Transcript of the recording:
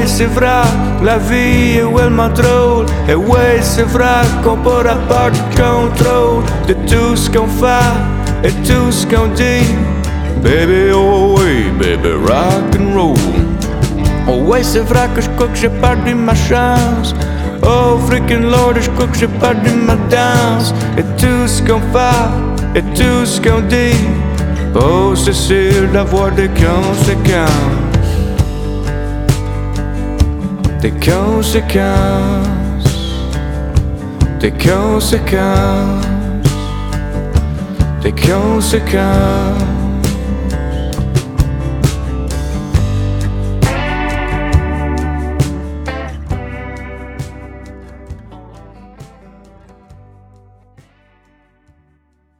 c'est vrai, la vie est vraiment drôle. Et ouais, c'est vrai qu'on pourra pas de contrôle de tout ce qu'on fait et tout ce qu'on dit. Baby, oh oui, baby, rock and roll. Oh ouais, c'est vrai que je crois que j'ai perdu ma chance. Oh freaking Lord, je crois que j'ai perdu ma danse. Et tout ce qu'on fait et tout ce qu'on dit, oh c'est sûr d'avoir des conséquences. Des conséquences. Des conséquences. Des conséquences.